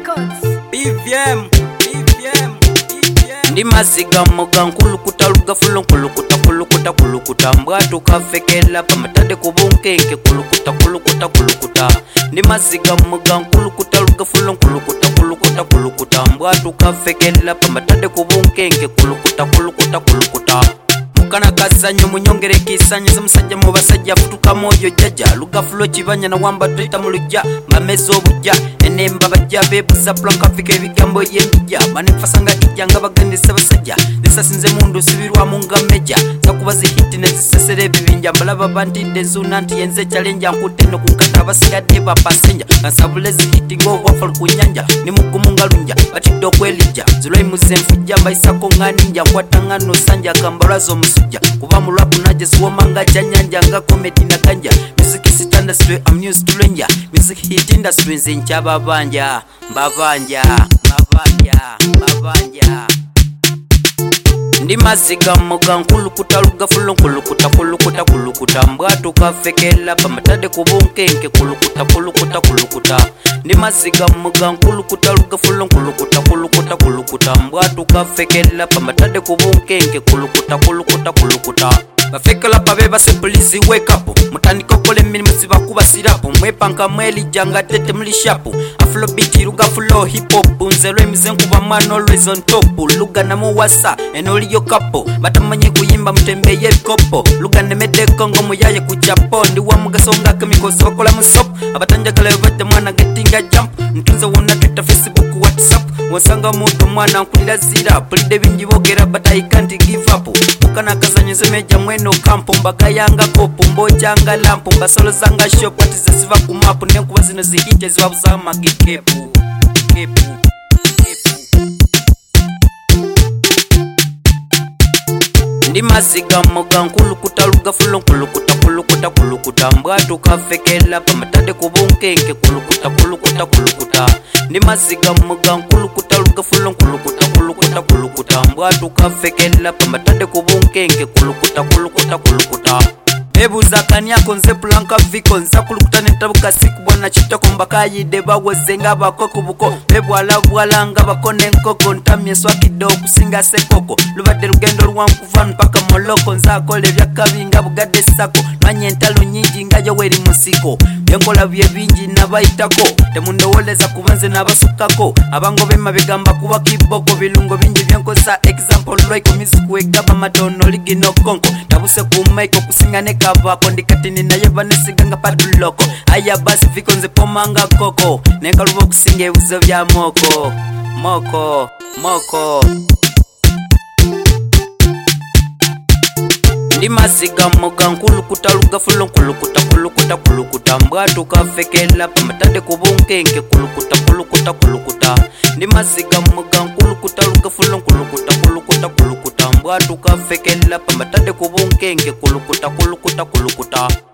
BVM Ndi maziga moga nkulukuta lugafulo nkulukuta mbwatu kafekela pamatade kubunkenke kulukuta Ndi maziga moga nkulukuta lugafulo nkulukuta mbwatu kafekela pamatade kubunkenke kulukuta Mukana kazanyo munyongere kisanyiza musajja mu basajja futuka moyo jaja lugafulo kibanya na wamba twita mulujja mamezo obujja enemba bajja bebuza planka fike bigambo yembijja manefasanga kijanga bagandisa basajja nesasinze mundu sibirwa munga meja zakubazi hiti nezisesere bibinja mbalaba bandide zuna nti yenze challenge ankute no kunkata abasigadde ba passenger kasabulezi hiti ngo wafa kunyanja ni mukumunga lunja batido kwelija zuloi muzemfijja baisako nganinja kwatanga no sanja kambarazo musujja kuba mu rap naje suwomanga chanyanja nga comedy na kanja music industry I'm used to ranger music hit industry zincha babanja Ndi maziga moga nkulukuta lugafulo nkulukuta mbwatu kafekela pamatade kubunkenke kulukuta Ndi maziga moga nkulukuta lugafulo nkulukuta mbwatu kafekela pamatade kubunkenke kulukuta Bafekela babe base police wake up mutandiko kole mirimu zibakuba sirapu mwepanka mweli janga tete muli shapu afrobeat lugafulo hip hop nzelo mizenku ba man always on top luga na muwasa enoli yo kapo batamanye kuyimba mutembeye kopo luga nemede kongo muyaye kuchapo ndi wa mugasonga kemikozi bakola musop abatanja kale bate mwana gettinga jump ntunze wona Twitter Facebook WhatsApp wasanga muto mwana nkulira zira polide bingi bogera but I can't give up ukana kazanyize meja mweno kampo mbaka yanga kopo mbojanga lampo mbasolo zanga shop atiza siva kumapu nenkuba zino zihite zibabuza magikepu Ndi maziga moga nkulukuta lugafulo nkulukuta mbwatu kafekela pamatade kubunkenke kulukuta Ndi maziga moga nkulukuta lugafulo nkulukuta mbwatu kafekela pamatade kubunkenke kulukuta Bebuza kanyako nze planka viko nza kulukuta netabuka siku bwana chitoko mbakayide bawezenga bakoko buko bebwala nga bakone nkoko ntamye swakido kusinga sekoko lubade lugendo lwankuva mpaka moloko nza kole byakabinga bugadde sako nanye entalo nyingi nga yoweri musiko byenkola bye bingi nabayitako temundowoleza kubanze nabasukako abango bema bigamba kuba kiboko bilungo bingi byenkosa example like music wegaba matono ligino konko tabuse ku mic kusinga ne kabako ndikatini naye banesiganga paduloko aya basi viko nze pomanga koko nekalubo kusinga ebuzo bya moko Ndi maziga moga nkulukuta lugafulo nkulukuta mbwatu kafekela pamatade kubunkenke kulukuta Ndi maziga moga nkulukuta lugafulo nkulukuta mbwatu kafekela pamatade kubunkenke kulukuta